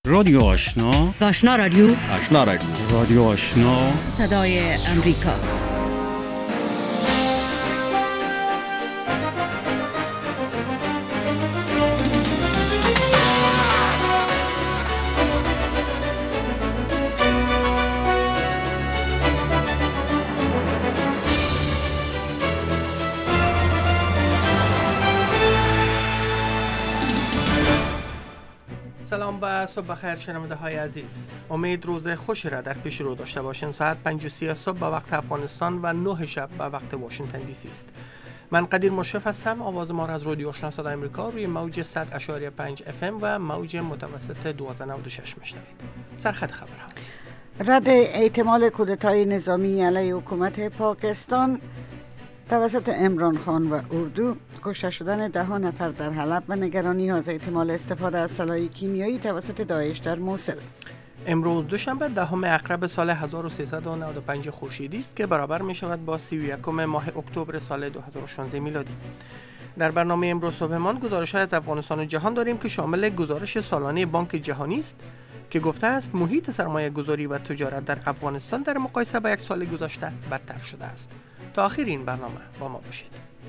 رادیو آشنا، آشنا رادیو، آشنا رادیو، رادیو آشنا، صدای امریکا. سلام و صبح بخیر شنونده های عزیز. امید روز خوشی را در پیش رو داشته باشین. ساعت 5:30 صبح به وقت افغانستان و 9 شب به وقت واشنگتن دی سی است. من قدیر مشرف هستم. آواز ما را از رادیو آشنا صدای امریکا روی موج 100.5 FM و موج متوسط 1296 میشنوید. سرخط خبرها. رد احتمال کودتای نظامی علیه حکومت پاکستان توسط عمران خان و اردو، کشته شدن 10 نفر در حلب و نگرانی از احتمال استفاده از سلاح کیمیایی توسط داعش در موصل. امروز دوشنبه 10 اکرب سال 1395 خورشیدی است که برابر می شود با 31 ماه اکتبر سال 2016 میلادی. در برنامه امروز صبحمان گزارش‌های از افغانستان و جهان داریم که شامل گزارش سالانه بانک جهانی است که گفته است محیط سرمایه گذاری و تجارت در افغانستان در مقایسه با یک سال گذشته بدتر شده است. تا آخر این برنامه با ما باشید.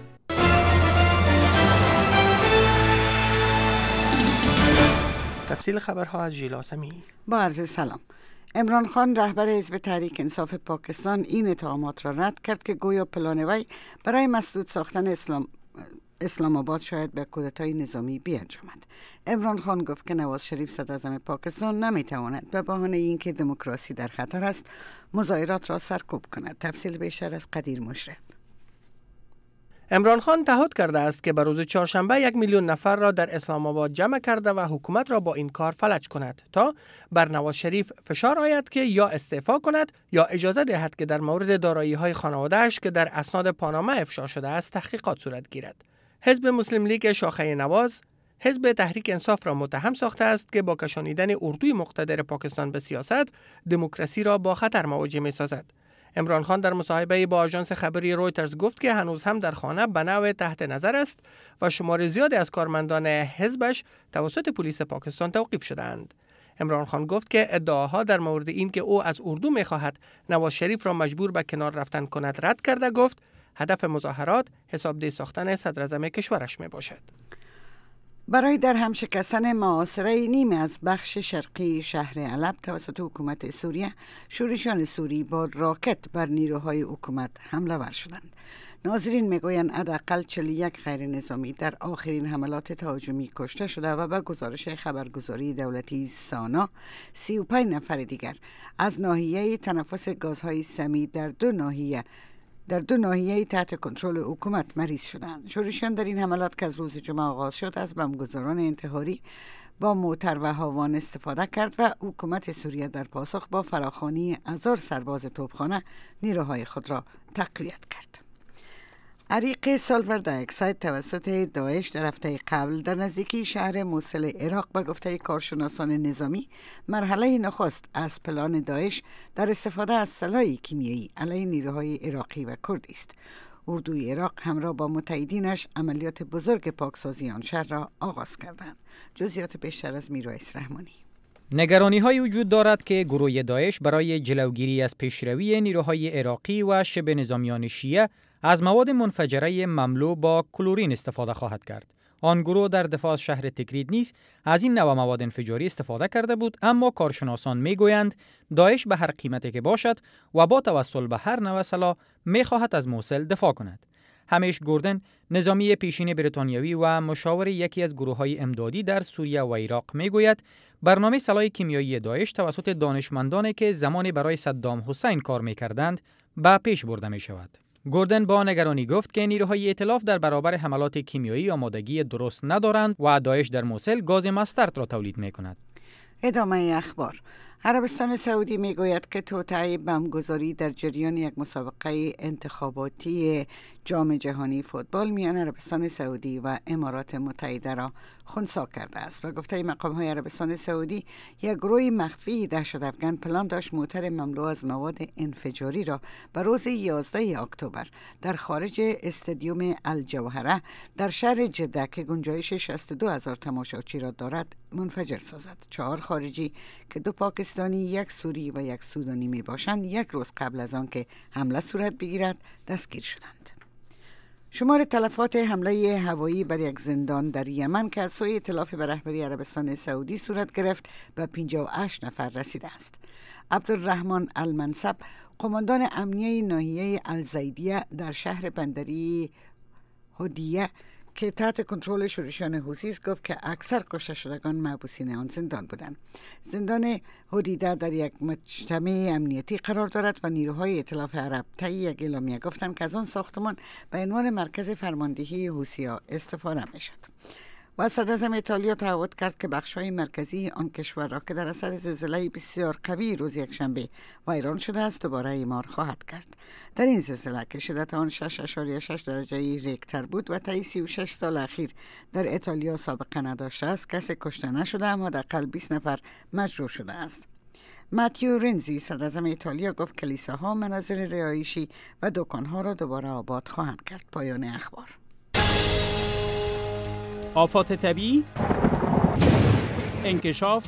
تفصیل خبرها از ژیلا سمی. با عرض سلام. عمران خان رهبر حزب تحریک انصاف پاکستان این اتهامات را رد کرد که گویا پلان وی برای مسدود ساختن اسلام آباد شاید به کودتای نظامی بیانجامد. عمران خان گفت که نواز شریف صدراعظم پاکستان نمیتواند به بهانه اینکه دموکراسی در خطر است مظاهرات را سرکوب کند. تفصیل بیشتر از قدیر مشرف. عمران خان تعهد کرده است که به روز چهارشنبه 1 میلیون نفر را در اسلام آباد جمع کرده و حکومت را با این کار فلج کند تا بر نواز شریف فشار آید که یا استعفا کند یا اجازه دهد که در مورد دارایی‌های خانواده‌اش که در اسناد پاناما افشا شده است تحقیقات صورت گیرد. حزب مسلم لیگ شاخه نواز حزب تحریک انصاف را متهم ساخته است که با کشانیدن اردوی مقتدر پاکستان به سیاست دموکراسی را با خطر مواجه می‌سازد. عمران خان در مصاحبه با آژانس خبری رویترز گفت که هنوز هم در خانه به نوع تحت نظر است و شمار زیادی از کارمندان حزبش توسط پلیس پاکستان توقیف شده‌اند. عمران خان گفت که ادعاها در مورد این که او از اردو می‌خواهد نواز شریف را مجبور به کنار رفتن کند رد کرده. گفت هدف مظاهرات حسابدهی ساختن صدراعظم کشورش میباشد. برای در هم شکستن محاصره نیمه از بخش شرقی شهر حلب توسط حکومت سوریه، شورشیان سوری با راکت بر نیروهای حکومت حمله ور شدند. ناظرین میگویند حداقل 41 غیر نظامی در آخرین حملات تهاجمی کشته شده و به گزارش خبرگزاری دولتی سانا 35 نفر دیگر از ناحیه تنفس گازهای سمی در دو ناحیه تحت کنترل حکومت مریض شدند. شورشیان در این حملات که از روز جمعه آغاز شد از بمبگذاران انتحاری با موتر و هاوان استفاده کرد و حکومت سوریه در پاسخ با فراخوانی 1000 سرباز توپخانه نیروهای خود را تقویت کرد. عریق سالور دایاکساید توسط داعش در هفته قبل در نزدیکی شهر موصل عراق به گفته کارشناسان نظامی مرحله نخست از پلان داعش در استفاده از سلاح کیمیایی علیه نیروهای عراقی و کردی است. اردوی عراق همراه با متحدینش عملیات بزرگ پاکسازی آن شهر را آغاز کردند. جزئیات بیشتر از میرایس رحمانی. نگرانی‌های وجود دارد که گروه داعش برای جلوگیری از پیشروی نیروهای عراقی و شبه نظامیان شیعه از مواد منفجره مملو با کلورین استفاده خواهد کرد. آن گروه در دفاع از شهر تکرید نیز از این نوع مواد انفجاری استفاده کرده بود، اما کارشناسان میگویند داعش به هر قیمتی که باشد و با توسل به هر نوع سلاح میخواهد از موصل دفاع کند. همیش گوردن، نظامی پیشین بریتانیایی و مشاور یکی از گروه‌های امدادی در سوریه و عراق میگوید برنامه سلاح کیمیایی داعش توسط دانشمندانی که زمانی برای صدام حسین کار میکردند به پیش برده میشود. گوردن با نگرانی گفت که نیروهای ائتلاف در برابر حملات کیمیایی آمادگی درست ندارند و داعش در موصل گاز مسترد را تولید میکند. ادامه اخبار. عربستان سعودی میگوید که توطئه بمبگذاری در جریان یک مسابقه انتخاباتی جام جهانی فوتبال میان عربستان سعودی و امارات متحده را خنثی کرده است و گفته مقام‌های عربستان سعودی یک گروه مخفی دهشت‌افکن پلان داشت موتر مملو از مواد انفجاری را به روز 11 اکتبر در خارج استادیوم الجوهره در شهر جده که گنجایش 62,000 تماشاچی را دارد منفجر سازد. 4 خارجی که 2 پاکستانی، 1 سوری و 1 سودانی می باشند، 1 روز قبل از آن که حمله صورت بگیرد دستگیر شدند. شمار تلفات حمله هوایی بر یک زندان در یمن که از سوی ائتلاف به رهبری عربستان سعودی صورت گرفت به 58 نفر رسیده است. عبدالرحمن المنصب، قماندان امنیه ناحیه الزیدیه در شهر بندری هدیه که تحت کنترل شورشیان حوثی است، گفت که اکثر کشته شدگان محبوسین آن زندان بودند. زندان هدیده در یک مجتمع امنیتی قرار دارد و نیروهای ائتلاف عرب طی یک اعلامیه گفتند که از آن ساختمان به عنوان مرکز فرماندهی حوثی‌ها استفاده می‌شد. و صدراعظم ایتالیا تعهد کرد که بخش‌های مرکزی آن کشور را که در اثر زلزله بسیار قوی روز یکشنبه ویران شده است دوباره اعمار خواهد کرد. در این زلزله که شدت آن 6.6 درجه ریکتر بود و طی 36 سال اخیر در ایتالیا سابقه نداشته است، کسی کشته نشده اما حداقل 20 نفر مجروح شده است. ماتیو رنزی، صدراعظم ایتالیا، گفت کلیساها، منازل رهایشی و دکان‌ها را دوباره آباد خواهند کرد. پایان اخبار. آفات طبیعی، انکشاف،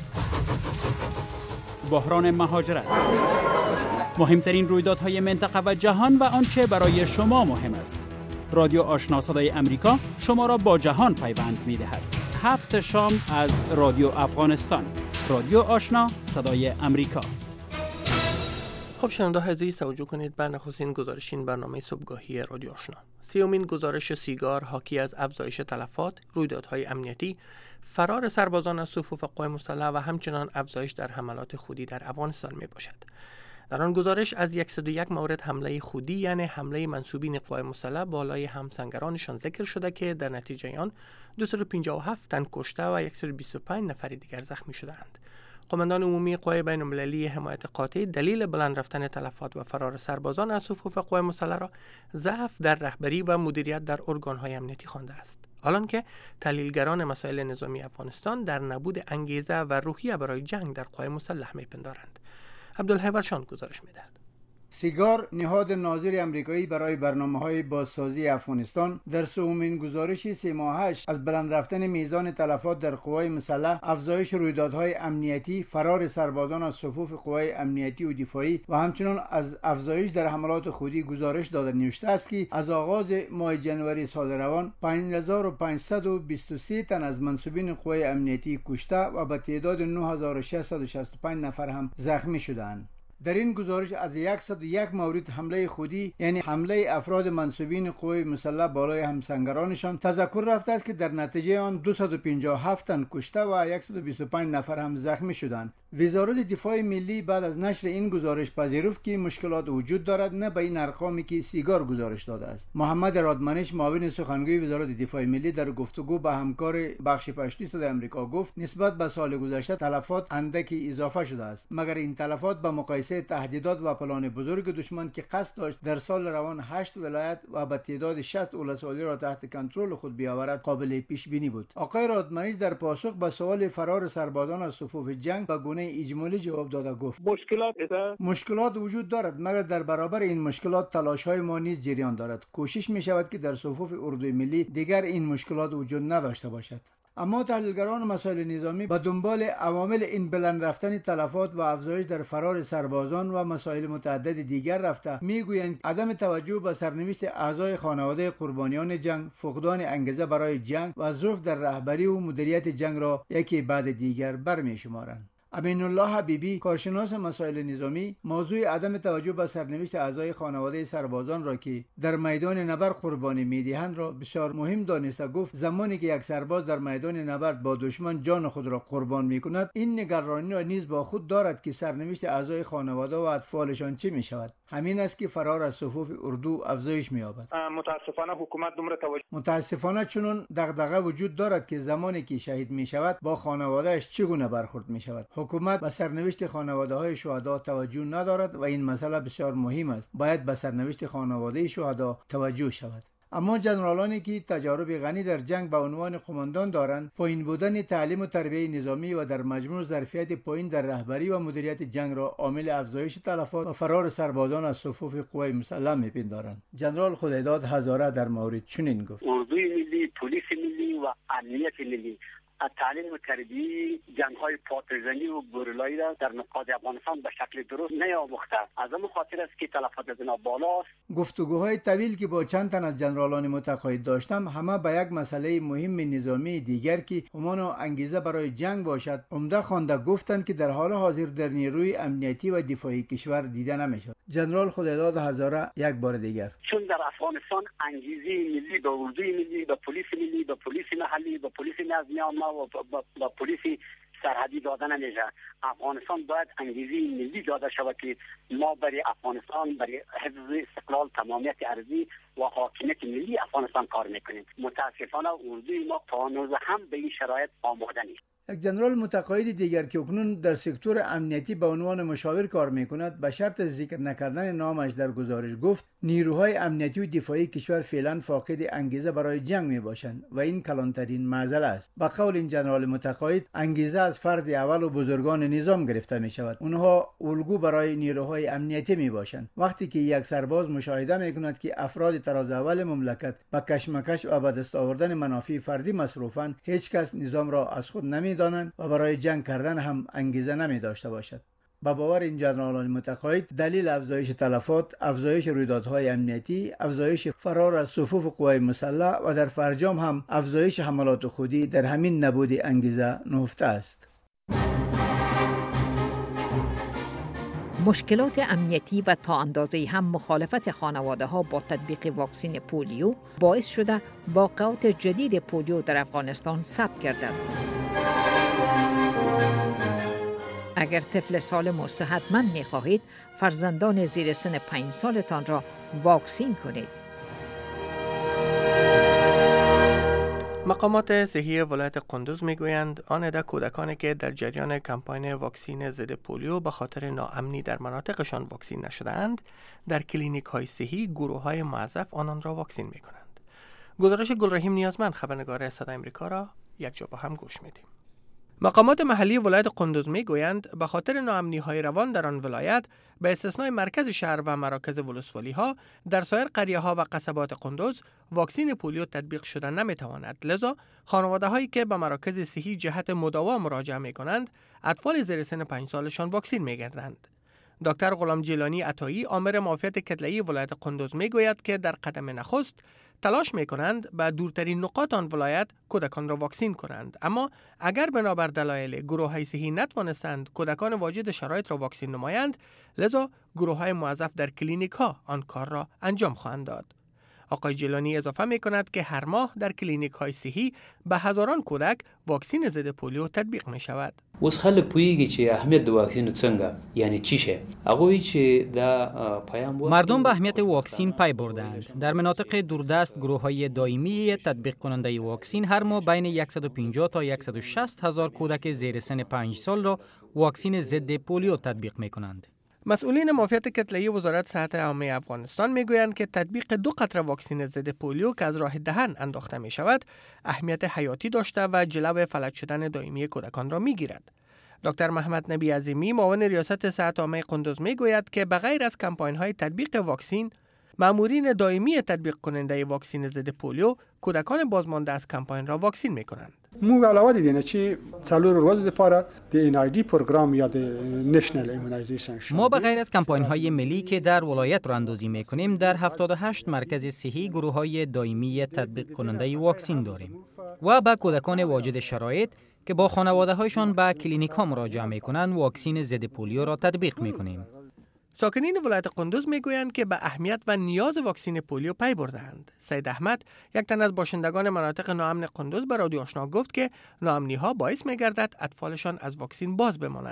بحران مهاجرت، مهمترین رویدادهای منطقه و جهان و آنچه برای شما مهم است. رادیو آشنا صدای امریکا شما را با جهان پیوند می‌دهد. 7 شام از رادیو افغانستان. رادیو آشنا صدای امریکا. خب شنونده عزیز، توجه کنید به نخستین گزارش این برنامه صبحگاهی رادیو آشنا. 30مین گزارش سیگار حاکی از افزایش تلفات، رویدادهای امنیتی، فرار سربازان از صفوف قوای مسلح و همچنان افزایش در حملات خودی در افغانستان می باشد. در آن گزارش از 101 مورد حمله خودی، یعنی حمله منسوبین قوای مسلح بالای همسنگرانشان ذکر شده که در نتیجه آن 257 تن کشته و 125 نفر دیگر زخمی شدند. قماندان عمومی قوای بین‌المللی حمایت قاطع دلیل بلند رفتن تلفات و فرار سربازان از صفوف قوای مسلح را ضعف در رهبری و مدیریت در ارگان‌های امنیتی خوانده است. حالان که تحلیلگران مسائل نظامی افغانستان در نبود انگیزه و روحیه برای جنگ در قوای مسلح می‌پندارند. عبدالحی ورشان گزارش می‌دهد. سیگار، نهاد ناظر امریکایی برای برنامه‌های بازسازی افغانستان، در 3مین گزارش 3 ماهش از بلند رفتن میزان تلفات در قوای مسلح، افزایش رویدادهای امنیتی، فرار سربازان از صفوف قوای امنیتی و دفاعی و همچنین از افزایش در حملات خودی گزارش داده نوشته است که از آغاز ماه جنوری سال روان 5523 تن از منسوبین قوای امنیتی کشته و به تعداد 9665 نفر هم زخمی شدند. در این گزارش از 101 مورد حمله خودی، یعنی حمله افراد منسوبین قوای مسلح بالای همسنگرانشان، تذکر رفته است که در نتیجه آن 257 تن کشته و 125 نفر هم زخمی شدند. وزارت دفاع ملی بعد از نشر این گزارش پذیرفت که مشکلات وجود دارد، نه به این ارقامی که سیگار گزارش داده است. محمد رادمنش، معاون سخنگوی وزارت دفاع ملی، در گفتگو با همکار بخش پشتی صدای آمریکا گفت نسبت به سال گذشته تلفات اندکی اضافه شده است، مگر این تلفات به مقایسه تهدیدات و پلان بزرگ دشمن که قصد داشت در سال روان 8 ولایت و به تعداد 60 ولسوالی را تحت کنترل خود بیاورد قابل پیش بینی بود. آقای رادمنش در پاسخ به سوال فرار سربازان از صفوف جنگ به گونه اجمالی جواب داده گفت مشکلات وجود دارد، مگر در برابر این مشکلات تلاش‌های ما نیز جریان دارد. کوشش می شود که در صفوف اردوی ملی دیگر این مشکلات وجود نداشته باشد. اما تحلیلگران مسائل نظامی به دنبال عوامل این بلند رفتن تلفات و افزایش در فرار سربازان و مسائل متعدد دیگر رفته میگویند عدم توجه به سرنوشت اعضای خانواده قربانیان جنگ، فقدان انگیزه برای جنگ و ضعف در رهبری و مدیریت جنگ را یکی بعد دیگر برمی‌شمارند. امین الله حبیبی، کارشناس مسائل نظامی، موضوع عدم توجه به سرنوشت اعضای خانواده سربازان را که در میدان نبرد قربانی می‌دهند را بسیار مهم دانسته گفت زمانی که یک سرباز در میدان نبرد با دشمن جان خود را قربان می‌کند، این نگرانی را نیز با خود دارد که سرنوشت اعضای خانواده و اطفالشان چه می‌شود. همین است که فرار از صفوف اردو افزایش می‌یابد. متاسفانه چنان دغدغه وجود دارد که زمانی که شهید می‌شود با خانواده‌اش چگونه برخورد می‌شود. حکومت به سرنوشت خانواده‌های شهدا توجه ندارد و این مسئله بسیار مهم است. باید به سرنوشت خانواده شهدا توجه شود. اما جنرالانی که تجارب غنی در جنگ به عنوان قماندان دارند، پایین بودن تعلیم و تربیت نظامی و در مجموع ظرفیت پایین در رهبری و مدیریت جنگ را عامل افزایش تلفات و فرار سربازان از صفوف قوای مسلح می‌پندارند. جنرال خدایداد هزاره در مورد چنین گفت: اردوی ملی، پلیس ملی و امنیت ملی تعلیم و تربیت جنگ‌های پارتیزانی و گوریلایی را در نقاط افغانستان به شکل درست نیاموخته. از همین خاطر است که تلفات از اینا بالاست. گفتگوهای طویل که با چند تن از جنرالان متقاعد داشتم، همه به یک مسئله مهم نظامی دیگر که همان انگیزه برای جنگ باشد عمده خوانده گفتند که در حال حاضر در نیروی امنیتی و دفاعی کشور دیده نمی‌شود. جنرال خدایداد هزاره یک بار دیگر: چون در افغانستان انگیزه ملی به اردوی ملی، به پلیس ملی، به پلیس محلی، به پلیس نظامی و با پلیس سرحدی داده نمیشه. افغانستان باید انگیزه ملی داده شود که ما برای افغانستان، برای حفظ استقلال، تمامیت ارضی و حاکمیت ملی افغانستان کار میکنیم. متاسفانه اردوی ما تا هنوز هم به این شرایط آماده نیست. یک جنرال متقاعد دیگر که اکنون در سکتور امنیتی به عنوان مشاور کار میکند، به شرط ذکر نکردن نامش در گزارش گفت نیروهای امنیتی و دفاعی کشور فعلا فاقد انگیزه برای جنگ میباشند و این کلانترین معضله است. به قول این جنرال متقاعد، انگیزه از فرد اول و بزرگان نظام گرفته می شود. اونها الگو برای نیروهای امنیتی میباشند. وقتی که یک سرباز مشاهده میکند که افراد تراز اول مملکت با کشمکش و به دست آوردن منافع فردی مصروفند، هیچ کس نظام را از خود نمیدانند و برای جنگ کردن هم انگیزه نمی داشته باشد. با باور این جنرالان متقاعد، دلیل افزایش تلفات، افزایش رویدادهای امنیتی، افزایش فرار از صفوف قوای مسلح و در فرجام هم افزایش حملات خودی در همین نبود انگیزه نهفته است. مشکلات امنیتی و تا اندازه‌ای هم مخالفت خانواده‌ها با تطبیق واکسن پولیو باعث شده واقعات جدید پولیو در افغانستان ثبت گردد. اگر طفل سالم و صحتمند می‌خواهید، فرزندان زیر سن 5 سالتان را واکسین کنید. مقامات صحی ولایت قندوز میگویند آن عده کودکانی که در جریان کمپاین واکسین ضد پولیو به خاطر ناامنی در مناطقشان واکسین نشده‌اند، در کلینیک‌های صحی گروه‌های موظف آنان را واکسین می‌کنند. گزارش گلرحیم نیازمند، خبرنگار صدای آمریکا، را یک جا با هم گوش می‌دیم. مقامات محلی ولایت قندوز میگویند به خاطر ناامنی‌های روان در آن ولایت، به استثنای مرکز شهر و مراکز ولسوالی‌ها، در سایر قریه‌ها و قصبات قندوز واکسین پولیو تطبیق شده نمی‌تواند. لذا خانواده‌هایی که به مراکز صحی جهت مداوا مراجعه می‌کنند، اطفال زیر سن 5 سالشان واکسین می‌گردند. دکتر غلام جیلانی عطایی، آمر معافیت کتله‌ای ولایت قندوز میگوید که در قدم نخست تلاش می‌کنند به دورترین نقاط آن ولایت کودکان را واکسین کنند، اما اگر بنابر دلایل گروه‌های صحی نتوانستند کودکان واجد شرایط را واکسین نمایند، لذا گروه‌های موظف در کلینیک‌ها آن کار را انجام خواهند داد. آقای جیلانی اضافه می‌کند که هر ماه در کلینیک‌های صحی به هزاران کودک واکسین ضد پولیو تطبیق می‌شود. اوس خلک پوهیږي چې اهمیت د واکسین څنګه یعنی چی شه. هغوی چې دا پیام مردم به اهمیت واکسین پی بردند. در مناطق دوردست گروه‌های دائمی تطبیق کننده واکسین هر ماه بین 150 تا 160 هزار کودک زیر سن 5 سال را واکسین ضد پولیو تطبیق می‌کنند. مسئولین معافیت کتله‌ای وزارت صحت عامه افغانستان میگویند که تطبیق 2 قطره واکسن ضد پولیو که از راه دهن انداخته می شود اهمیت حیاتی داشته و جلو فلج شدن دائمی کودکان را میگیرد. دکتر محمد نبی عظیمی، معاون ریاست صحت عامه قندوز میگوید که بغیر از کمپاین‌های تطبیق واکسین، مامورین دائمی تطبیق کننده واکسن ضد پولیو کودکان بازمانده از کمپاین را واکسین میکنند. مو علاوه دیدینه چی څلور ورځې لپاره د ان آی دی پروگرام یا د نشنل ایمونایزیشن ما به غیر از کمپاین‌های ملی که در ولایت راندازی میکنیم، در 78 مرکز صحی گروه‌های دائمی تطبیق کننده واکسین داریم و به کودکان واجد شرایط که با خانواده‌هایشان به کلینیک‌ها مراجعه میکنند واکسین ضد پولیو را تطبیق میکنیم. ساکنین ولایت قندوز میگویند که به اهمیت و نیاز واکسین پولیو پی برده‌اند. سید احمد، یک تن از باشندگان مناطق ناامن قندوز، به رادیو آشنا گفت که ناامنی‌ها باعث می‌گردد اطفالشان از واکسین باز بمانند.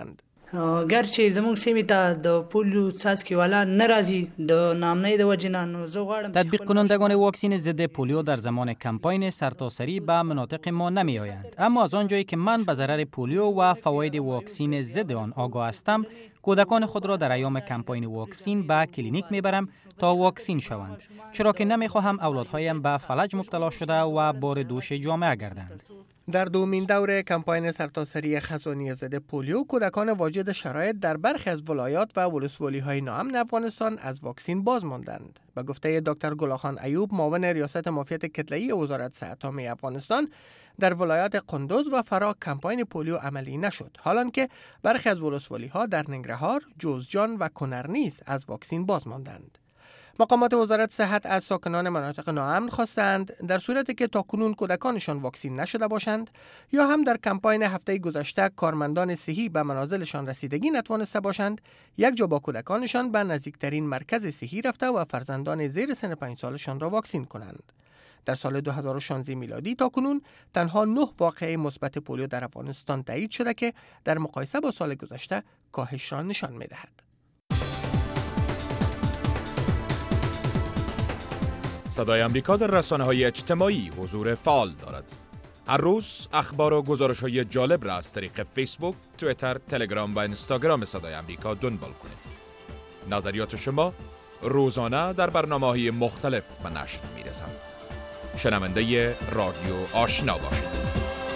گرچه زموږ سیمې ته د پولیو څاڅکي والا ناراضي د نامنۍ د وجې نه، نو زه غواړم تطبیق کنندگان واکسین ضد پولیو در زمان کمپاین سرتاسری به مناطق ما نمی آیند، اما از آنجایی که من به ضرر پولیو و فواید واکسین ضد آن آگاه هستم، کودکان خود را در ایام کمپاین واکسین به کلینیک میبرم تا واکسین شوند، چرا که نمیخواهم اولادهایم به فلج مبتلا شده و بار دوش جامعه گردند. در دومین دور کمپاین سرتاسری خزانی ضد پولیو، کودکان واجد شرایط در برخی از ولایات و ولسوالی‌های ناامن افغانستان از واکسین باز ماندند. به گفته دکتر گلاخان ایوب، معاون ریاست معافیت کتله‌ای وزارت صحت عامه افغانستان، در ولایات قندوز و فرا کمپاین پولیو عملی نشد، حالانکه برخی از ولسوالی‌ها در ننگرهار، جوزجان و کنر نیز از واکسین باز ماندند. مقامات وزارت صحت از ساکنان مناطق ناامن خواستند در صورتی که تاکنون کودکانشان واکسین نشده باشند یا هم در کمپاین هفته گذشته کارمندان صحی به منازلشان رسیدگی نتوانسته باشند، یک جا با کودکانشان به نزدیکترین مرکز صحی رفته و فرزندان زیر سن 5 سالشان را واکسین کنند. در سال 2016 میلادی تاکنون تنها 9 واقعه مثبت پولیو در افغانستان تایید شده که در مقایسه با سال گذشته کاهش را نشان می‌دهد. صدای آمریکا در رسانه‌های اجتماعی حضور فعال دارد. هر روز اخبار و گزارش‌های جالب را از طریق فیسبوک، توییتر، تلگرام و اینستاگرام صدای آمریکا دنبال کنید. نظریات شما روزانه در برنامه‌های مختلف به نشر می‌رسند. شنونده رادیو آشنا باشید.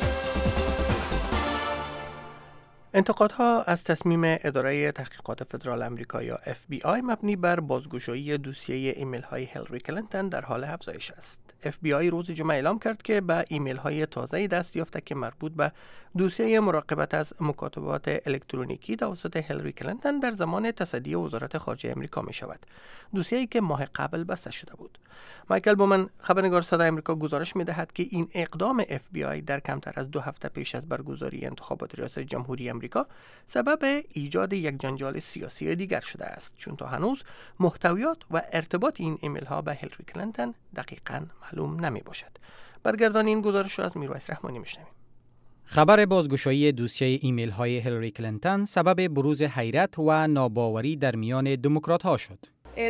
انتقادها از تصمیم اداره تحقیقات فدرال آمریکا یا FBI مبنی بر بازگشایی دوسیه ایمیل های هیلاری کلینتون در حال افزایش است. FBI روز جمعه اعلام کرد که به ایمیل های تازه‌ای دست یافته که مربوط به دوسیه مراقبت از مکاتبات الکترونیکی توسط هیلاری کلینتون در زمان تصدی وزارت خارجه آمریکا می شود. دوسیه‌ای که ماه قبل بسته شده بود. مایکل بومن، خبرنگار صدای آمریکا، گزارش می‌دهد که این اقدام FBI در کمتر از 2 هفته پیش از برگزاری انتخابات ریاست جمهوری آمریکا سبب ایجاد یک جنجال سیاسی دیگر شده است، چون تا هنوز محتویات و ارتباط این ایمیل ها به هیلاری کلینتون دقیقاً معلوم نمی باشد. برگردان این گزارش را از میرویس رحمانی میشنویم. خبر بازگشایی دوسیه ایمیل های هیلاری کلینتون سبب بروز حیرت و ناباوری در میان دموکرات ها شد.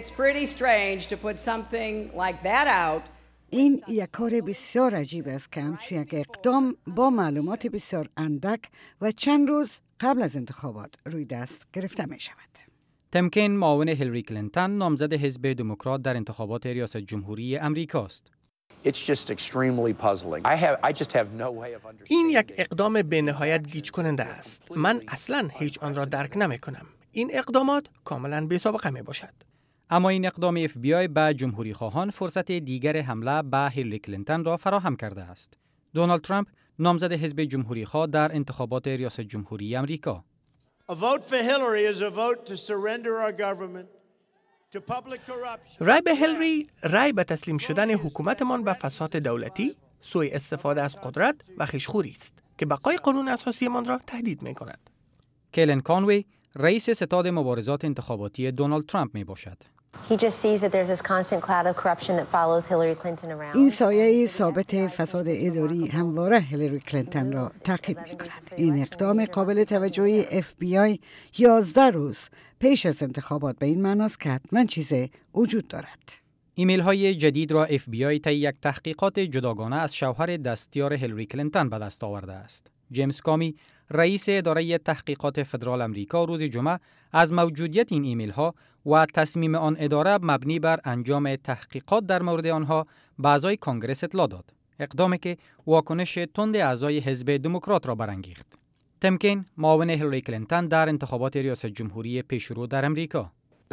این یک کار بسیار عجیب است که همچون یک اقدام با معلومات بسیار اندک و چند روز قبل از انتخابات روی دست گرفته می شود. تیم کین، معاون هیلاری کلینتون، نامزد حزب دموکرات در انتخابات ریاست جمهوری آمریکا است. این یک اقدام به نهایت گیج کننده است. من اصلاً هیچ آن را درک نمی کنم. این اقدامات کاملاً بی سابقه می باشد. اما این اقدام FBI به جمهوری خواهان فرصت دیگر حمله به هیلاری کلینتون را فراهم کرده است. دونالد ترامپ، نامزد حزب جمهوری خواه در انتخابات ریاست جمهوری آمریکا: رای به هیلاری رای به تسلیم شدن حکومتمان به فساد دولتی، سوء استفاده از قدرت و خیشخوری است که بقای قانون اساسی من را تهدید می کند. کلن کانوی، رئیس ستاد مبارزات انتخاباتی دونالد ترامپ می باشد. این سایه ثابت فساد اداری همواره هیلاری کلینتون را تعقیب می کند. این اقدام قابل توجهی FBI 11 روز پیش از انتخابات به این معناست که حتما چیزی وجود دارد. ایمیل های جدید را FBI طی یک تحقیقات جداگانه از شوهر دستیار هیلاری کلینتون به دست آورده است. جیمز کامی، رئیس اداره تحقیقات فدرال آمریکا، روز جمعه از موجودیت این ایمیل ها و تصمیم آن اداره مبنی بر انجام تحقیقات در مورد آنها به اعضای کنگره اطلاع داد. اقدامی که واکنش تند اعضای حزب دموکرات را برانگیخت. تیم کین، معاون هیلاری کلینتون در انتخابات ریاست جمهوری پیشرو در آمریکا: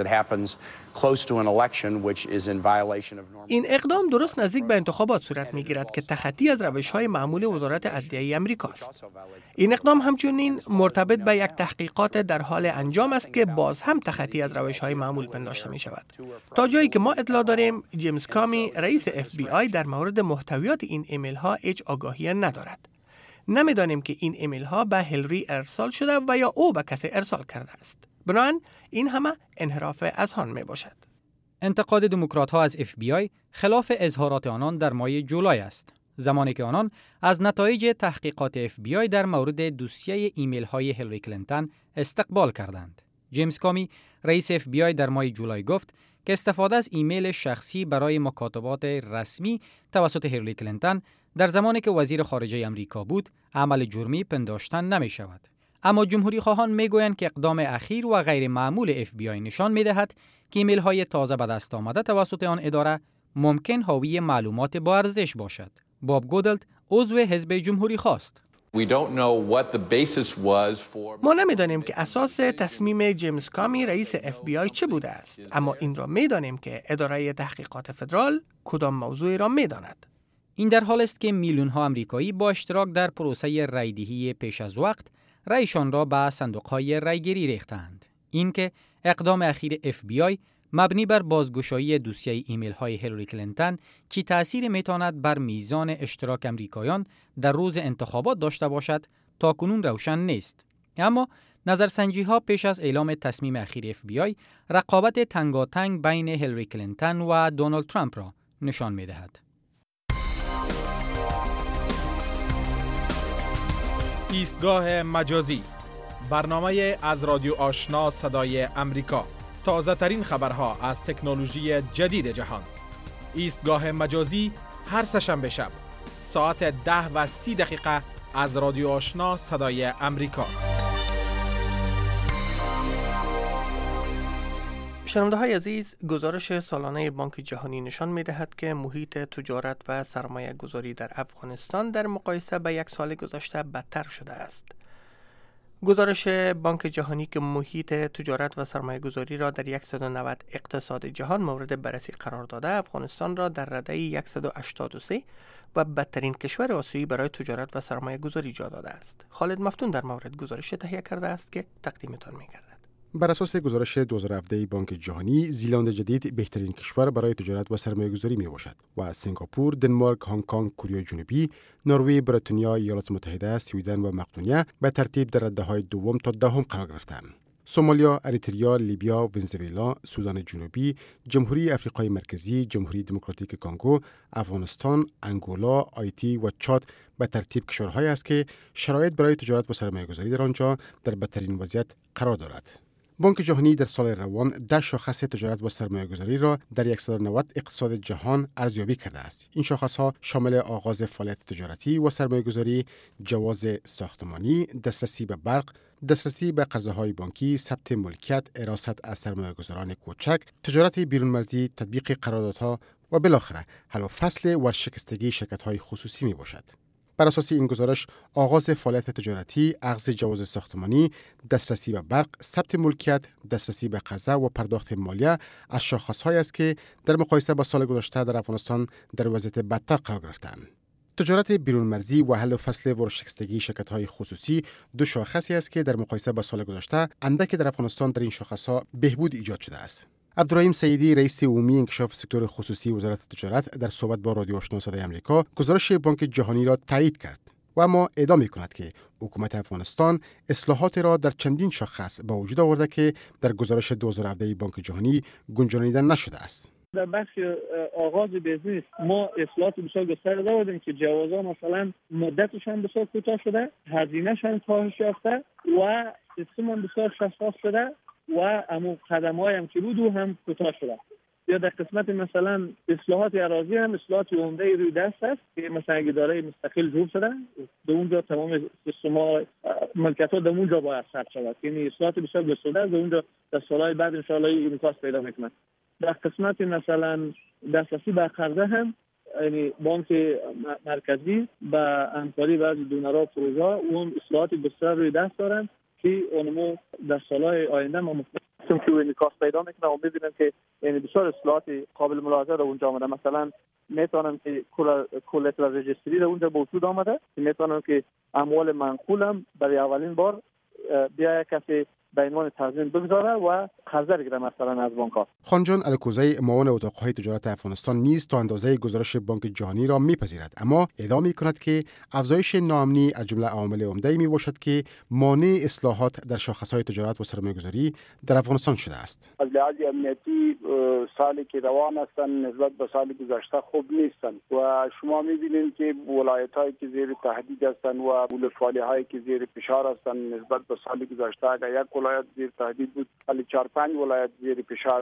این اقدام درست نزدیک به انتخابات صورت می‌گیرد که تخطی از روش‌های معمول وزارت عدلیه آمریکا است. این اقدام همچنین مرتبط به یک تحقیقات در حال انجام است که باز هم تخطی از روش‌های معمول پنداشته می‌شود. تا جایی که ما اطلاع داریم، جیمز کامی، رئیس FBI، در مورد محتویات این ایمیل‌ها هیچ آگاهی ندارد. نمی‌دانیم که این ایمیل‌ها به هیلاری ارسال شده و یا او به کسی ارسال کرده است. بنابراین این همه انحراف اذهان می باشد. انتقاد دموکرات ها از FBI خلاف اظهارات آنان در ماه جولای است. زمانی که آنان از نتایج تحقیقات FBI در مورد دوسیه ایمیل های هیلاری کلینتون استقبال کردند. جیمز کامی رئیس FBI در ماه جولای گفت که استفاده از ایمیل شخصی برای مکاتبات رسمی توسط هیلاری کلینتون در زمانی که وزیر خارجه امریکا بود عمل جرمی پنداشتن نمی شود. اما جمهوری خواهان می گویند که اقدام اخیر و غیر معمول FBI نشان می دهد که ایمیل های تازه به دست آمده توسط آن اداره ممکن حاوی معلومات با ارزش باشد. باب گودلد عضو حزب جمهوری خواست. ما نمیدانیم که اساس تصمیم جیمز کامی رئیس FBI چه بوده است، اما این را میدانیم که اداره تحقیقات فدرال کدام موضوعی را میداند. این در حال است که میلیون ها آمریکایی با اشتراک در پروسه رایدهی پیش از وقت رایشان را به صندوق‌های رایگیری ریختند. این که اقدام اخیر FBI مبنی بر بازگشایی دوسیه ایمیل های هیلاری کلینتون چی تأثیر میتواند بر میزان اشتراک امریکایان در روز انتخابات داشته باشد تا کنون روشن نیست. اما نظرسنجی ها پیش از اعلام تصمیم اخیر FBI رقابت تنگاتنگ بین هیلاری کلینتون و دونالد ترامپ را نشان میدهد. ایستگاه مجازی، برنامه از رادیو آشنا صدای امریکا. تازه ترین خبرها از تکنولوژی جدید جهان. ایستگاه مجازی هر سه‌شنبه شب ساعت 10:30 از رادیو آشنا صدای امریکا. شنونده های عزیز، گزارش سالانه بانک جهانی نشان می دهد که محیط تجارت و سرمایه گذاری در افغانستان در مقایسه با یک سال گذشته بدتر شده است. گزارش بانک جهانی که محیط تجارت و سرمایه گذاری را در 190 اقتصاد جهان مورد بررسی قرار داده، افغانستان را در رده 183 و بدترین کشور آسیایی برای تجارت و سرمایه گذاری جا داده است. خالد مفتون در مورد گزارش تهیه کرده است که تقدیمتان می گردد. بر اساس گزارش 2017 بانک جهانی، زیلند جدید بهترین کشور برای تجارت و سرمایه‌گذاری میباشد و سنگاپور، دنمارک، هنگ کنگ، کره جنوبی، نروژ، بریتانیا، ایالات متحده، سوئدن و مقدونیه به ترتیب در رده‌های دوم تا دهم قرار گرفتند. سومالیا، اریتریا، لیبیا، ونزوئلا، سودان جنوبی، جمهوری آفریقای مرکزی، جمهوری دموکراتیک کنگو، افغانستان، انگولا، آیتی و چاد به ترتیب کشورهایی است که شرایط برای تجارت و سرمایه‌گذاری در آنجا در بدترین وضعیت قرار دارد. بانک جهانی در سال روان 10 شاخص تجارت و سرمایه‌گذاری را در 190 اقتصاد جهان ارزیابی کرده است. این شاخص‌ها شامل آغاز فعالیت تجارتی و سرمایه‌گذاری، جواز ساختمانی، دسترسی به برق، دسترسی به قرضه‌های بانکی، ثبت ملکیت، حراست از سرمایه‌گذاران کوچک، تجارت بیرون مرزی، تطبیق قراردادها و بالاخره حل و فصل ورشکستگی شرکت‌های خصوصی میباشد. بر اساس این گزارش، آغاز فعالیت تجارتی، اخذ جواز ساختمانی، دسترسی به برق، ثبت ملکیت، دسترسی به قرضه و پرداخت مالیه از شاخص‌هایی است که در مقایسه با سال گذشته در افغانستان در وضعیت بدتر قرار گرفتند. تجارت بیرون مرزی و حل و فصل ورشکستگی شرکت‌های خصوصی دو شاخصی است که در مقایسه با سال گذشته اندک در افغانستان در این شاخص‌ها بهبود ایجاد شده است. عبدالرحیم سیدی، رئیس عمومی انکشاف سکتور خصوصی وزارت تجارت، در صحبت با رادیو آشنا صدای آمریکا گزارش بانک جهانی را تایید کرد و اما ادعا می‌کند که حکومت افغانستان اصلاحات را در چندین شاخص با وجود آورده که در گزارش 2017 بانک جهانی گنجانیده نشده است. در بخش آغاز بیزنس ما اصلاحات بسیار گسترده دادیم که جوازها مثلا مدتشان بسیار کوتاه شده، هزینه‌شان کاهش یافته و سیستم بسیار شفاف شده و همون قدم‌های هم که بود هم کوتاه شده. یا در قسمت مثلا اصلاحات اراضی هم اصلاحات عمده روی دست است که مثلا اداره مستقل جور شده، در اونجا تمام سیستم‌ها ملکیت‌ها در اونجا باید ثبت شود. یعنی اصلاحات بسیار گسترده است، در اونجا در سال‌های بعد ان شاءالله انعکاس پیدا می‌کنه. در قسمت مثلا دسترسی به قرضه هم یعنی بانک مرکزی با همکاری بعضی دونرها پروژه اون اصلاحات بسیار روی دست دارن که اونمو در سال‌های آینده ما مطمئنم که انعکاس پیدا میکنه و می‌بینیم که یعنی بسیار اصلاحات قابل ملاحظه در اونجا آمده. مثلا میتونم که کولترال رجستری در اونجا موجود آمده، میتونم که اموال منقول هم برای اولین بار بیا کسی به عنوان تضمین بگذاره و قرضه بگیره مثلا از بانک‌ها. خانجان الکوزی معاون اتاقهای تجارت افغانستان نیز تا اندازه گزارش بانک جهانی را میپذیرد، اما ادعا می‌کند که افزایش ناامنی از جمله عوامل عمده میباشد که مانع اصلاحات در شاخص‌های تجارت و سرمایه‌گذاری در افغانستان شده است. از لحاظ امنیتی سالی که روان هستند نسبت به سال گذشته خوب نیستند و شما می‌بینید که ولایت‌هایی که زیر تهدید هستند و ولسوالی‌هایی که زیر فشار هستند نسبت به سال گذشته اگر یک ولایت زیر تهدید بود ولی 4-5 ولایت زیر فشار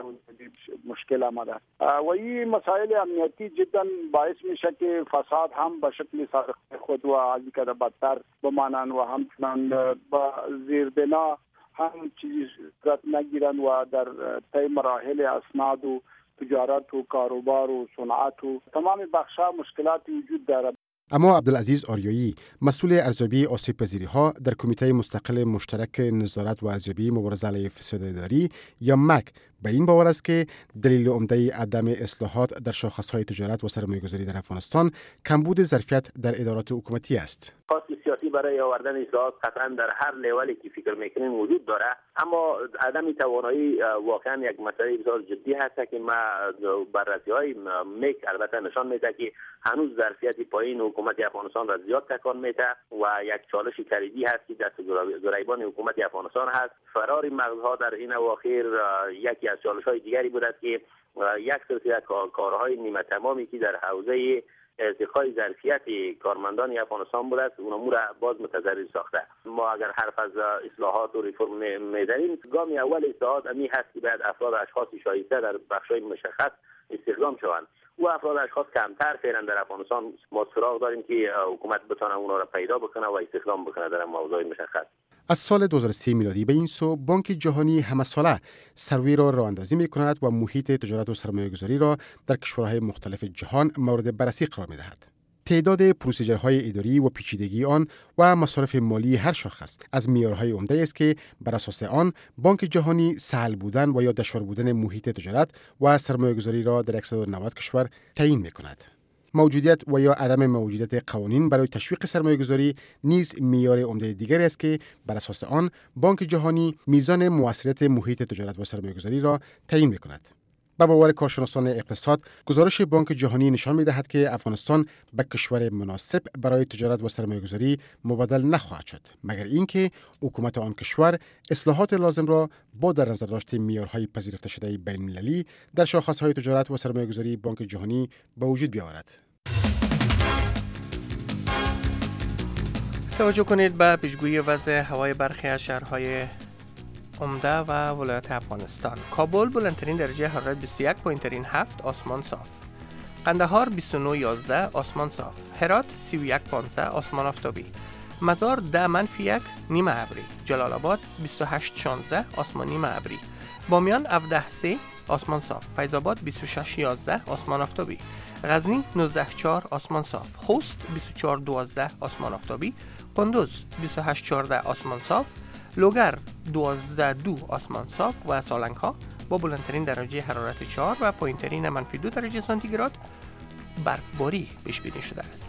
مشکل آمده و این مسائل امنیتی جدا باعث میشه که فساد هم به شکل سابق خود و از اینکه بدتر بمانند و همچنان با زیربنا هم چیزی صورت نگیرند و در طی مراحل اسناد و تجارت و کاروبار و صنعت و تمام بخش‌ها مشکلاتی وجود دارد. اما عبدالعزیز آریایی مسئول ارزیابی آسیب پذیری‌ها در کمیته مستقل مشترک نظارت و ارزیابی مبارزه علیه فساد اداری یا مک به این باور است که دلیل عمده عدم اصلاحات در شاخص‌های تجارت و سرمایه‌گذاری در افغانستان کمبود ظرفیت در ادارات حکومتی است. خواست سیاسی برای آوردن اصلاحات قطعا در هر لولی که فکر میکنیم وجود داره، اما عدم توانایی واقعا یک مسئله بسیار جدی هست که ما بررسی‌های میک البته نشان میده که هنوز ظرفیت پایین حکومت افغانستان را زیاد تکان میده و یک چالش کلیدی هست که دست گریبان حکومت افغانستان هست. فرار مغزها در این اواخر یکی از چالش‌های دیگری بود است که یک سلسله کارهای نیمه تمامی که در حوزه ارتقای ظرفیت کارمندان افغانستان بود است، اونمو را باز متضرر ساخته. ما اگر حرف از اصلاحات و ریفرم می‌زنیم، گام اول اصلاحات امی هست که باید افراد اشخاص شایسته در بخش‌های مشخص استخدام شوند و افراد اشخاص کمتر فعلا در افغانستان ما سراغ داریم که حکومت بتونه اونا را پیدا بکنه و استخدام بکنه در موضوع مشخص. از سال 2003 میلادی به این سو بانک جهانی همه ساله سروی را راه اندازی می کند و محیط تجارت و سرمایه‌گذاری را در کشورهای مختلف جهان مورد بررسی قرار می دهد. تعداد پروسیجرهای اداری و پیچیدگی آن و مصارف مالی هر شاخص از معیارهای عمده است که بر اساس آن بانک جهانی سهل بودن و یا دشوار بودن محیط تجارت و سرمایه‌گذاری را در 190 کشور تعیین می کند. موجودیت و یا عدم موجودیت قوانین برای تشویق سرمایه‌گذاری نیز معیار عمده دیگری است که بر اساس آن بانک جهانی میزان مؤثریت محیط تجارت و سرمایه‌گذاری را تعیین می‌کند. به باور کارشناسان اقتصاد، گزارش بانک جهانی نشان می‌دهد که افغانستان به کشور مناسب برای تجارت و سرمایه‌گذاری مبادل نخواهد شد، مگر اینکه حکومت آن کشور اصلاحات لازم را با در نظر داشت معیارهای پذیرفته شده بین‌المللی در شاخص‌های تجارت و سرمایه‌گذاری بانک جهانی به وجود بیاورد. توجه کنید به پیشگویی وضع هوای برخی از شهرهای عمده و ولایت افغانستان. کابل بلندترین درجه حرارت 21.7 آسمان صاف. قندهار 29.11 آسمان صاف. هرات 31.15 آسمان آفتابی. مزار 10-1 نیمه ابری. جلال آباد 28.16 آسمان نیمه ابری. بامیان 17-3 آسمان صاف. فیض آباد 26.11 آسمان آفتابی. غزنی 19.4 آسمان صاف. خوست 24.12 آسمان آفتابی. قندوز 28.14 آسمان صاف. لوگر 12.2 آسمان صاف و سالنگ ها با بلندترین درجه حرارت 4 و پایینترین -2 درجه سانتیگراد برفباری پیش بینی شده است.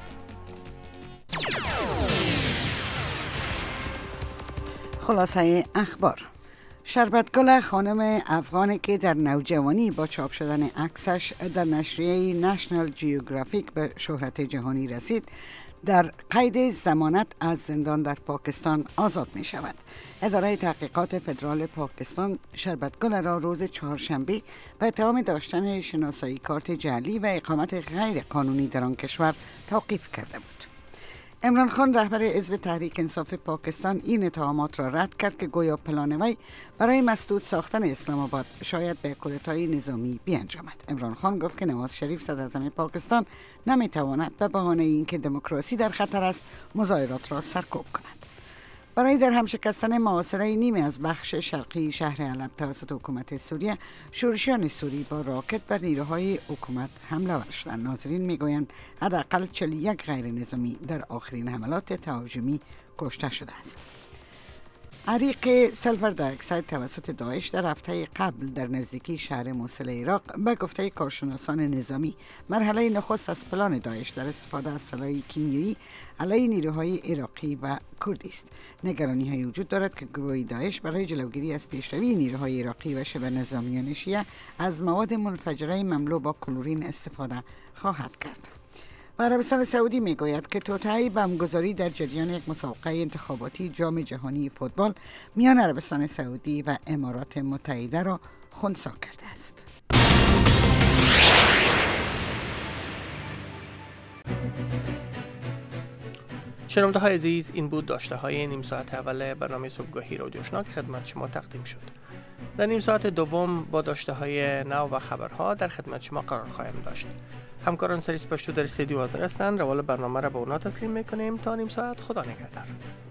خلاصه اخبار: شربتگل خانم افغانی که در نوجوانی با چاپ شدن عکسش در نشریه نشنال جیوگرافیک به شهرت جهانی رسید، در قید ضمانت از زندان در پاکستان آزاد می شود. اداره تحقیقات فدرال پاکستان شربتگل را روز چهارشنبه به اتهام داشتن شناسایی کارت جعلی و اقامت غیر قانونی در آن کشور توقیف کرده بود. عمران خان رهبر حزب تحریک انصاف پاکستان این اتهامات را رد کرد که گویا پلان وی برای مسدود ساختن اسلام آباد شاید به کودتای نظامی بیانجامد. عمران خان گفت که نواز شریف صدراعظم پاکستان نمیتواند به بهانه اینکه دموکراسی در خطر است مظاهرات را سرکوب کند. برای در هم شکستن محاصره نیمی از بخش شرقی شهر علب توسط حکومت سوریه، شورشیان سوری با راکت بر نیروهای حکومت حمله ور شدند. ناظرین میگویند حداقل 41 غیر نظامی در آخرین حملات تهاجمی کشته شده است. عریق سلفر دی اکساید توسط داعش در هفته قبل در نزدیکی شهر موصل عراق به گفته کارشناسان نظامی مرحله نخست از پلان داعش در استفاده از سلاح کیمیایی علیه نیروهای عراقی و کردی است. نگرانی های وجود دارد که گروه داعش برای جلوگیری از پیشروی نیروهای عراقی و شبه نظامیان شیعه از مواد منفجره مملو با کلورین استفاده خواهد کرد. و عربستان سعودی میگوید که توطئه بمبگذاری در جریان یک مسابقه انتخاباتی جام جهانی فوتبال میان عربستان سعودی و امارات متحده را خنثی کرده است. شنونده های عزیز، این بود داشته های نیم ساعت اول برنامه صبحگاهی رادیو آشنا که خدمت شما تقدیم شد. در نیم ساعت دوم با داشته های نو و خبرها در خدمت شما قرار خواهیم داشت. همکاران سریس پشتو در استودیو حاضر هستند. روال برنامه را به اونا تسلیم میکنیم تا نیم ساعت. خدا نگهدار.